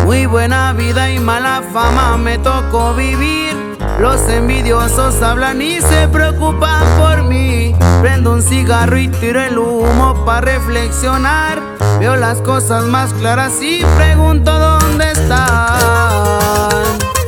Muy buena vida y mala fama me tocó vivir. Los envidiosos hablan y se preocupan por mí. Prendo un cigarro y tiro el humo para reflexionar. Veo las cosas más claras y pregunto dónde están.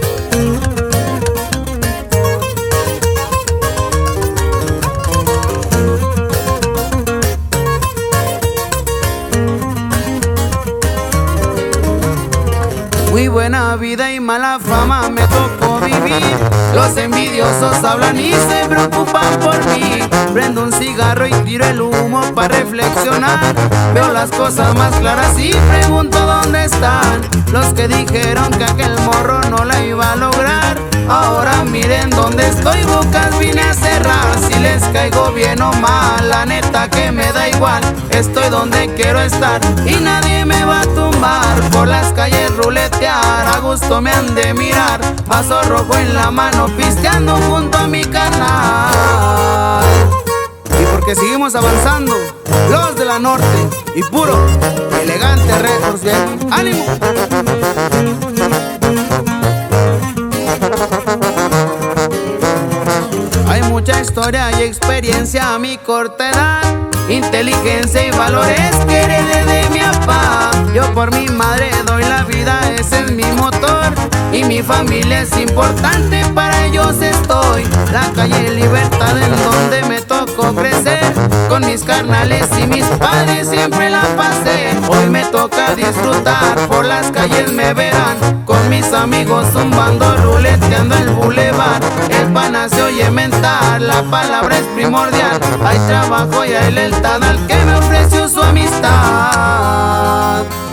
Muy buena vida y mala fama me tocó vivir. Los envidiosos hablan y se preocupan por mí. Prendo un cigarro y tiro el humo para reflexionar. Veo las cosas más claras y pregunto dónde están los que dijeron que aquel morro no la iba a lograr. Ahora miren dónde estoy, bocas vine a cerrar. Si les caigo bien o mal, la neta que me da igual. Estoy donde quiero estar y nadie me va a tumbar. Por las calles ruletear, a gusto me han de mirar. Vaso rojo en la mano, pisteando junto a mi carnal. Y porque seguimos avanzando, los de la norte y puro elegante Records, bien. ¡Ánimo! Hay mucha historia y experiencia a mi corta edad, inteligencia y valores que heredé de mi papá. Yo por mi madre doy la vida, ese es mi motor. Y mi familia es importante, para ellos estoy. La calle Libertad en donde me tocó crecer. Con mis carnales y mis padres siempre la pasé. Hoy me toca disfrutar, por las calles me verán. Con mis amigos zumbando, ruleteando el bulevar. El pana se oye mentar, la palabra es primordial. Hay trabajo y hay lealtad al que me ofreció su amistad.